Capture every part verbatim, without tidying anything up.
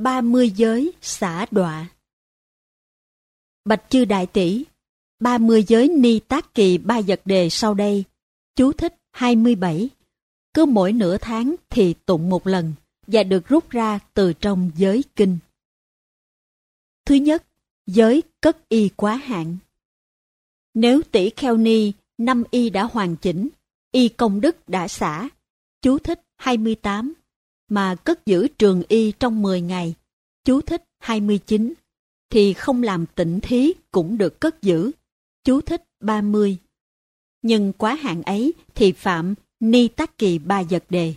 ba mươi giới xả đọa. Bạch chư đại tỷ, ba mươi giới ni tác kỳ ba vật đề sau đây, chú thích hai mươi bảy, cứ mỗi nửa tháng thì tụng một lần và được rút ra từ trong giới kinh. Thứ nhất, giới cất y quá hạn. Nếu tỷ kheo ni năm y đã hoàn chỉnh, y công đức đã xả, chú thích hai mươi tám, mà cất giữ trường y trong mười ngày, chú thích hai mươi chín, thì không làm tịnh thí cũng được cất giữ, chú thích ba mươi. Nhưng quá hạn ấy thì phạm ni tác kỳ ba vật đề.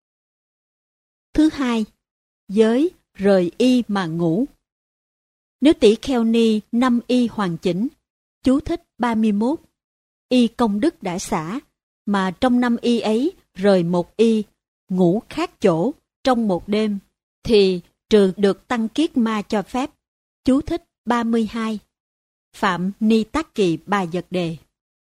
Thứ hai, giới rời y mà ngủ. Nếu tỷ kheo ni năm y hoàn chỉnh, chú thích ba mươi mốt, y công đức đã xả, mà trong năm y ấy rời một y, ngủ khác chỗ trong một đêm, thì trừ được tăng kiết ma cho phép, chú thích ba mươi hai, phạm ni tác kỳ ba vật đề.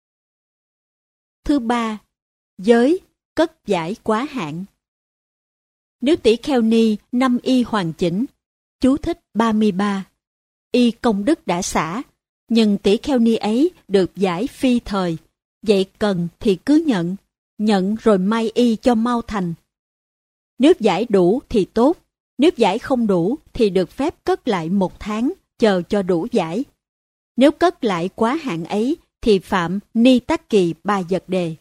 Thứ ba, giới cất giải quá hạn. Nếu tỷ kheo ni năm y hoàn chỉnh, chú thích ba mươi ba, y công đức đã xả, nhưng tỷ kheo ni ấy được giải phi thời, vậy cần thì cứ nhận, nhận rồi may y cho mau thành. Nếu giải đủ thì tốt, nếu giải không đủ thì được phép cất lại một tháng, chờ cho đủ giải. Nếu cất lại quá hạn ấy thì phạm ni tác kỳ ba vật đề.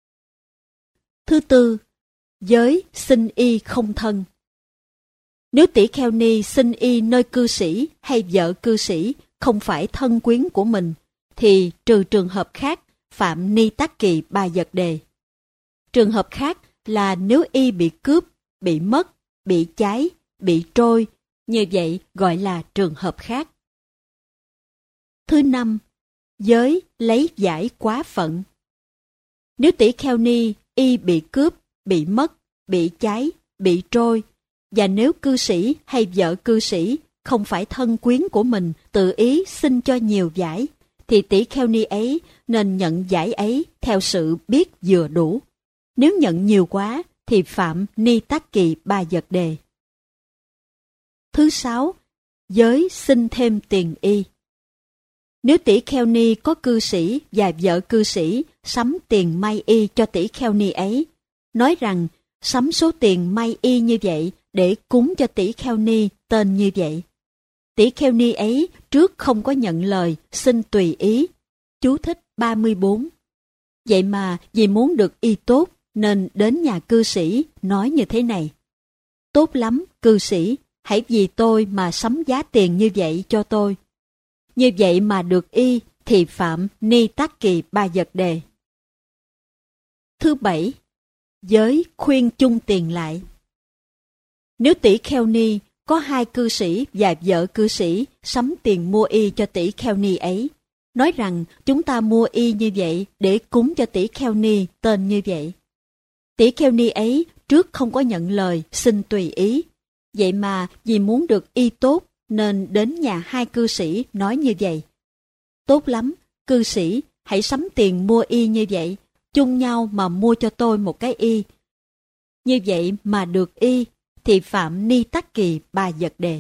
Thứ tư, giới sinh y không thân. Nếu tỷ kheo ni sinh y nơi cư sĩ hay vợ cư sĩ không phải thân quyến của mình, thì trừ trường hợp khác phạm ni tác kỳ ba vật đề. Trường hợp khác là nếu y bị cướp, bị mất, bị cháy, bị trôi, như vậy gọi là trường hợp khác. Thứ năm, giới lấy giải quá phận. Nếu tỷ kheo ni y bị cướp, bị mất, bị cháy, bị trôi, và nếu cư sĩ hay vợ cư sĩ không phải thân quyến của mình tự ý xin cho nhiều giải, thì tỷ kheo ni ấy nên nhận giải ấy theo sự biết vừa đủ. Nếu nhận nhiều quá thì phạm ni tác kỳ ba vật đề. Thứ sáu, giới xin thêm tiền y. Nếu tỷ kheo ni có cư sĩ và vợ cư sĩ sắm tiền may y cho tỷ kheo ni ấy, nói rằng sắm số tiền may y như vậy để cúng cho tỷ kheo ni tên như vậy. Tỷ kheo ni ấy trước không có nhận lời, xin tùy ý, chú thích ba mươi bốn. Vậy mà vì muốn được y tốt nên đến nhà cư sĩ nói như thế này: tốt lắm, cư sĩ, hãy vì tôi mà sắm giá tiền như vậy cho tôi. Như vậy mà được y thì phạm ni tác kỳ ba vật đề. Thứ bảy, giới khuyên chung tiền lại. Nếu tỷ kheo ni có hai cư sĩ và vợ cư sĩ sắm tiền mua y cho tỷ kheo ni ấy, nói rằng chúng ta mua y như vậy để cúng cho tỷ kheo ni tên như vậy. Tỷ kheo ni ấy trước không có nhận lời, xin tùy ý. Vậy mà vì muốn được y tốt nên đến nhà hai cư sĩ nói như vậy: tốt lắm, cư sĩ, hãy sắm tiền mua y như vậy, chung nhau mà mua cho tôi một cái y. Như vậy mà được y thì phạm ni tác kỳ ba vật đề.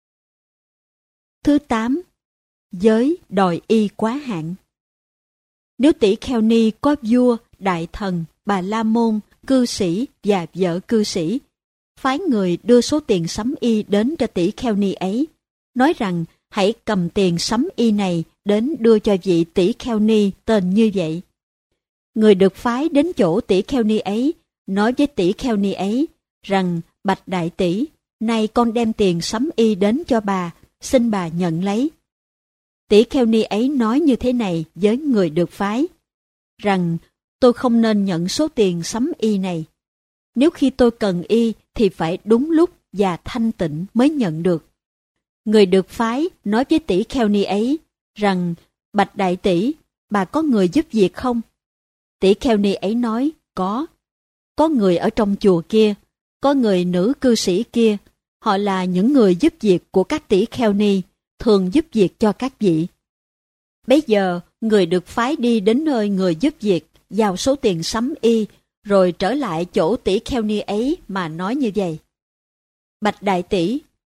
Thứ tám, giới đòi y quá hạn. Nếu tỷ kheo ni có vua, đại thần, bà la môn, cư sĩ và vợ cư sĩ, phái người đưa số tiền sắm y đến cho tỷ kheo ni ấy, nói rằng hãy cầm tiền sắm y này đến đưa cho vị tỷ kheo ni tên như vậy. Người được phái đến chỗ tỷ kheo ni ấy, nói với tỷ kheo ni ấy rằng: bạch đại tỷ, nay con đem tiền sắm y đến cho bà, xin bà nhận lấy. Tỷ kheo ni ấy nói như thế này với người được phái, rằng tôi không nên nhận số tiền sắm y này. Nếu khi tôi cần y thì phải đúng lúc và thanh tịnh mới nhận được. Người được phái nói với tỷ kheo ni ấy rằng: bạch đại tỷ, bà có người giúp việc không? Tỷ kheo ni ấy nói: có. Có người ở trong chùa kia, có người nữ cư sĩ kia, họ là những người giúp việc của các tỷ kheo ni, thường giúp việc cho các vị. Bấy giờ, người được phái đi đến nơi người giúp việc, giao số tiền sắm y, rồi trở lại chỗ tỷ kheo ni ấy mà nói như vậy: bạch đại tỷ,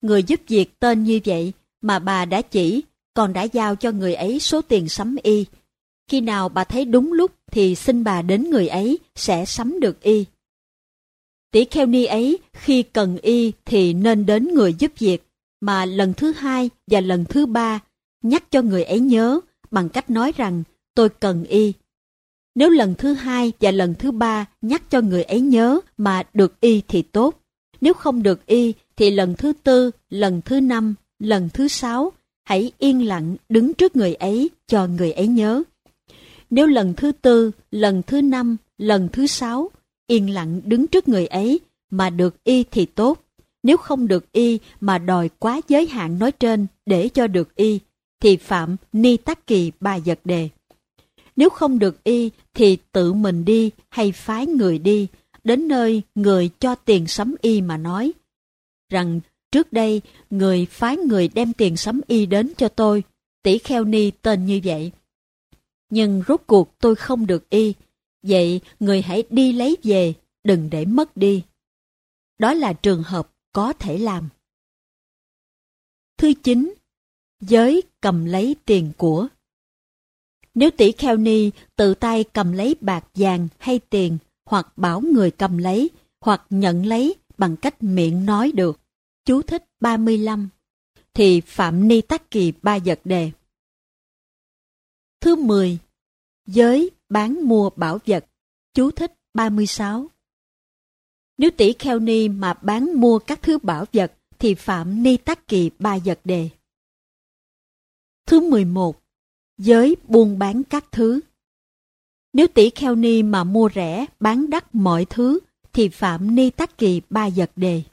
người giúp việc tên như vậy mà bà đã chỉ, còn đã giao cho người ấy số tiền sắm y. Khi nào bà thấy đúng lúc thì xin bà đến người ấy sẽ sắm được y. Tỷ kheo ni ấy khi cần y thì nên đến người giúp việc, mà lần thứ hai và lần thứ ba nhắc cho người ấy nhớ bằng cách nói rằng tôi cần y. Nếu lần thứ hai và lần thứ ba nhắc cho người ấy nhớ mà được y thì tốt. Nếu không được y thì lần thứ tư, lần thứ năm, lần thứ sáu hãy yên lặng đứng trước người ấy cho người ấy nhớ. Nếu lần thứ tư, lần thứ năm, lần thứ sáu yên lặng đứng trước người ấy mà được y thì tốt. Nếu không được y mà đòi quá giới hạn nói trên để cho được y thì phạm ni tắc kỳ ba vật đề. Nếu không được y thì tự mình đi hay phái người đi đến nơi người cho tiền sắm y mà nói rằng trước đây người phái người đem tiền sắm y đến cho tôi, tỷ kheo ni tên như vậy. Nhưng rốt cuộc tôi không được y, vậy người hãy đi lấy về, đừng để mất đi. Đó là trường hợp có thể làm. Thứ chín, giới cầm lấy tiền của. Nếu tỷ kheo ni tự tay cầm lấy bạc vàng hay tiền, hoặc bảo người cầm lấy, hoặc nhận lấy bằng cách miệng nói được, chú thích ba mươi lăm, thì phạm ni tắc kỳ ba vật đề. Thứ mười, giới bán mua bảo vật, chú thích ba mươi sáu. Nếu tỷ kheo ni mà bán mua các thứ bảo vật thì phạm ni tắc kỳ ba vật đề. Thứ mười một, giới buôn bán các thứ. Nếu tỷ kheo ni mà mua rẻ bán đắt mọi thứ thì phạm ni tắc kỳ ba vật đề.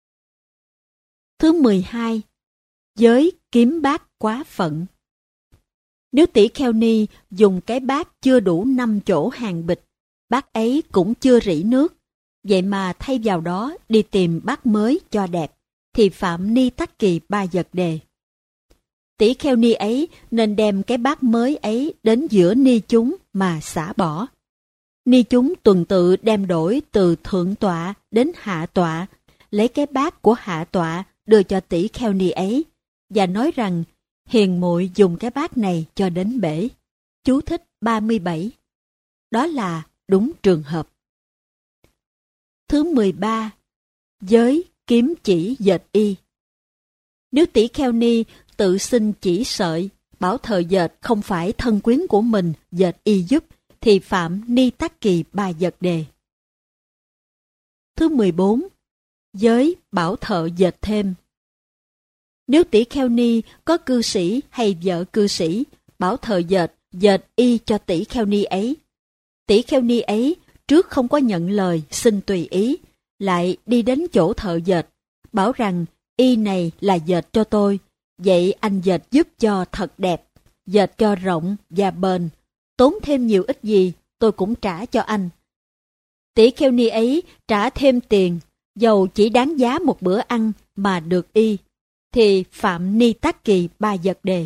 Thứ mười hai, giới kiếm bát quá phận. Nếu tỷ kheo ni dùng cái bát chưa đủ năm chỗ hàng bịch, bát ấy cũng chưa rỉ nước, vậy mà thay vào đó đi tìm bát mới cho đẹp, thì phạm ni tắc kỳ ba vật đề. Tỷ kheo ni ấy nên đem cái bát mới ấy đến giữa ni chúng mà xả bỏ. Ni chúng tuần tự đem đổi từ thượng tọa đến hạ tọa, lấy cái bát của hạ tọa đưa cho tỷ kheo ni ấy, và nói rằng hiền muội dùng cái bát này cho đến bể. Chú thích ba mươi bảy. Đó là đúng trường hợp. Thứ mười ba, giới kiếm chỉ dệt y. Nếu tỷ kheo ni tự xin chỉ sợi, bảo thợ dệt không phải thân quyến của mình dệt y giúp, thì phạm ni tắc kỳ ba vật đề. Thứ mười bốn, giới bảo thợ dệt thêm. Nếu tỷ kheo ni có cư sĩ hay vợ cư sĩ, bảo thợ dệt dệt y cho tỷ kheo ni ấy, tỷ kheo ni ấy trước không có nhận lời xin tùy ý, lại đi đến chỗ thợ dệt, bảo rằng y này là dệt cho tôi, vậy anh dệt giúp cho thật đẹp, dệt cho rộng và bền, tốn thêm nhiều ít gì tôi cũng trả cho anh. Tỷ kheo ni ấy trả thêm tiền, dầu chỉ đáng giá một bữa ăn mà được y, thì phạm ni tắc kỳ ba vật đề.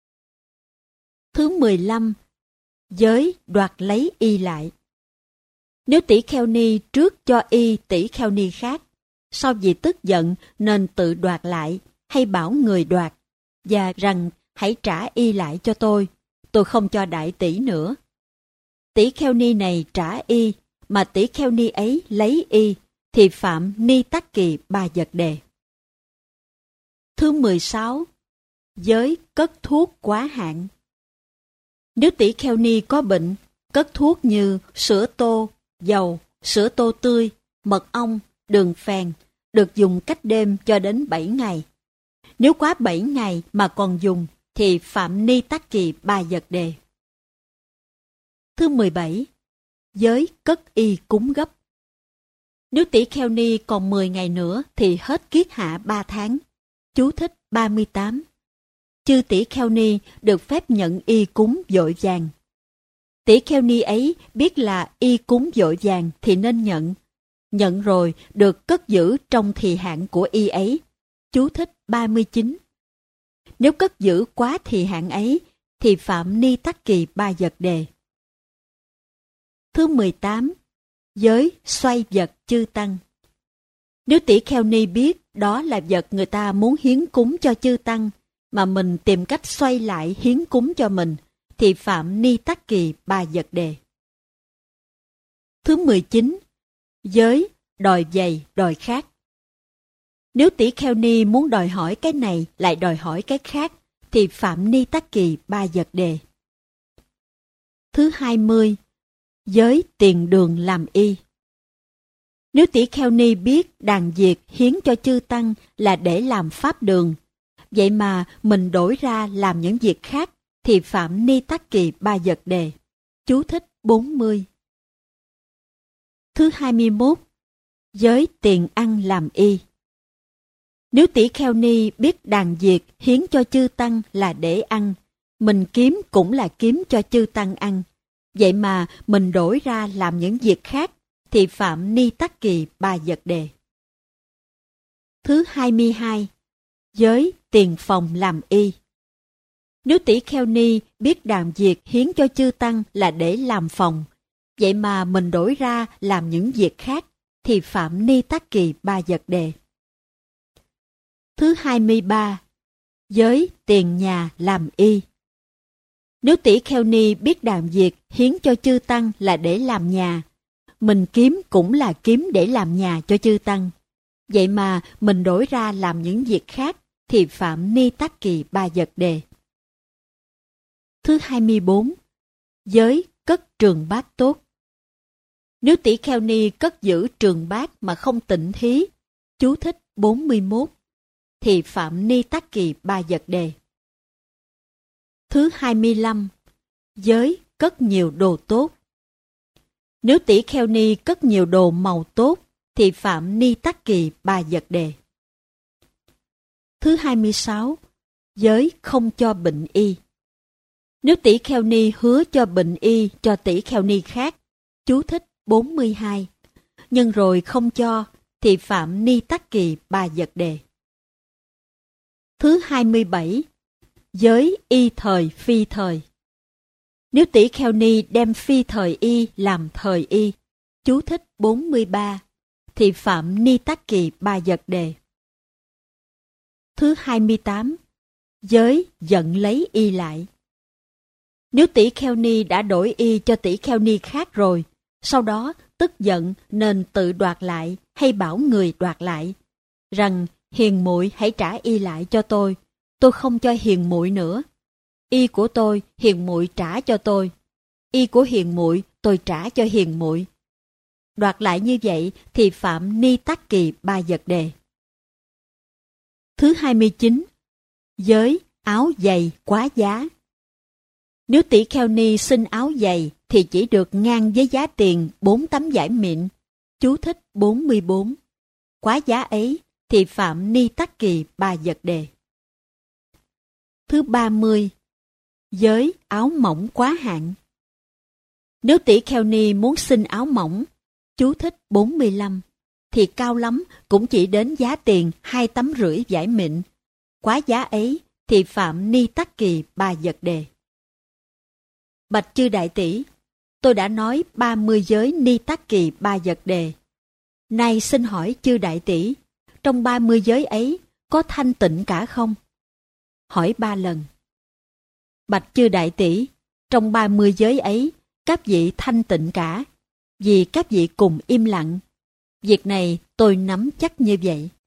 Thứ mười lăm, giới đoạt lấy y lại. Nếu tỷ kheo ni trước cho y tỷ kheo ni khác, sau vì tức giận nên tự đoạt lại, hay bảo người đoạt, và rằng hãy trả y lại cho tôi, tôi không cho đại tỷ nữa. Tỷ kheo ni này trả y, mà tỷ kheo ni ấy lấy y, thì phạm ni tắc kỳ ba vật đề. Thứ mười sáu, giới cất thuốc quá hạn. Nếu tỷ kheo ni có bệnh, cất thuốc như sữa tô, dầu, sữa tô tươi, mật ong, đường phèn, được dùng cách đêm cho đến bảy ngày. Nếu quá bảy ngày mà còn dùng, thì phạm ni tắc kỳ ba vật đề. Thứ mười bảy, giới cất y cúng gấp. Nếu tỷ kheo ni còn mười ngày nữa thì hết kiết hạ ba tháng. Chú thích ba mươi tám. Chư tỷ kheo ni được phép nhận y cúng vội vàng. Tỷ kheo ni ấy biết là y cúng vội vàng thì nên nhận. Nhận rồi được cất giữ trong thì hạn của y ấy. Chú thích ba mươi chín. Nếu cất giữ quá thì hạn ấy thì phạm ni tắc kỳ ba vật đề. Thứ mười tám, giới xoay vật chư tăng. Nếu tỷ kheo ni biết đó là vật người ta muốn hiến cúng cho chư tăng, mà mình tìm cách xoay lại hiến cúng cho mình, thì phạm ni tắc kỳ ba vật đề. Thứ mười chín. Giới đòi vầy đòi khác. Nếu tỷ kheo ni muốn đòi hỏi cái này lại đòi hỏi cái khác, thì phạm ni tắc kỳ ba vật đề. Thứ hai mươi. Giới tiền đường làm y. Nếu tỷ kheo ni biết đàn diệt hiến cho chư tăng là để làm pháp đường, vậy mà mình đổi ra làm những việc khác, thì phạm ni tắc kỳ ba vật đề. Chú thích bốn mươi. Thứ hai mươi mốt. Giới tiền ăn làm y. Nếu tỷ kheo ni biết đàn diệt hiến cho chư tăng là để ăn, mình kiếm cũng là kiếm cho chư tăng ăn, vậy mà mình đổi ra làm những việc khác, thì phạm ni tắc kỳ ba vật đề. Thứ hai mươi hai. Giới tiền phòng làm y. Nếu tỷ kheo ni biết đàn diệt hiến cho chư tăng là để làm phòng, vậy mà mình đổi ra làm những việc khác, thì phạm ni tắc kỳ ba vật đề. Thứ hai mươi ba. Giới tiền nhà làm y. Nếu tỷ kheo ni biết đàn diệt hiến cho chư tăng là để làm nhà, mình kiếm cũng là kiếm để làm nhà cho chư tăng, vậy mà mình đổi ra làm những việc khác, thì phạm ni tắc kỳ ba vật đề. Thứ hai mươi bốn. Giới cất trường bát tốt. Nếu tỷ kheo ni cất giữ trường bát mà không tịnh thí, chú thích bốn mươi mốt, thì phạm ni tắc kỳ ba vật đề. Thứ hai mươi lăm. Giới cất nhiều đồ tốt. Nếu tỷ kheo ni cất nhiều đồ màu tốt, thì phạm ni tắc kỳ ba vật đề. Thứ hai mươi sáu. Giới không cho bệnh y. Nếu tỷ kheo ni hứa cho bệnh y cho tỷ kheo ni khác, chú thích bốn mươi hai, nhưng rồi không cho, thì phạm ni tắc kỳ ba vật đề. Thứ hai mươi bảy. Giới y thời phi thời. Nếu tỷ kheo ni đem phi thời y làm thời y, chú thích bốn mươi ba, thì phạm ni tắc kỳ ba vật đề. Thứ hai mươi tám. Giới giận lấy y lại. Nếu tỷ kheo ni đã đổi y cho tỷ kheo ni khác rồi, sau đó tức giận nên tự đoạt lại hay bảo người đoạt lại, rằng hiền muội hãy trả y lại cho tôi, tôi không cho hiền muội nữa. Y của tôi hiền muội trả cho tôi, y của hiền muội tôi trả cho hiền muội. Đoạt lại như vậy thì phạm ni tắc kỳ ba vật đề. Thứ hai mươi chín. Giới áo giày quá giá. Nếu tỷ kheo ni xin áo giày thì chỉ được ngang với giá tiền bốn tấm vải mịn, chú thích bốn mươi bốn. Quá giá ấy thì phạm ni tắc kỳ ba vật đề. Thứ ba mươi. Giới áo mỏng quá hạn. Nếu tỷ kheo ni muốn xin áo mỏng, chú thích bốn mươi lăm, thì cao lắm cũng chỉ đến giá tiền hai tấm rưỡi vải mịn. Quá giá ấy thì phạm ni tắc kỳ ba vật đề. Bạch chư đại tỷ, tôi đã nói ba mươi giới ni tắc kỳ ba vật đề. Nay xin hỏi chư đại tỷ, trong ba mươi giới ấy có thanh tịnh cả không? Hỏi ba lần. Bạch chư đại tỷ, trong ba mươi giới ấy, các vị thanh tịnh cả, vì các vị cùng im lặng. Việc này tôi nắm chắc như vậy.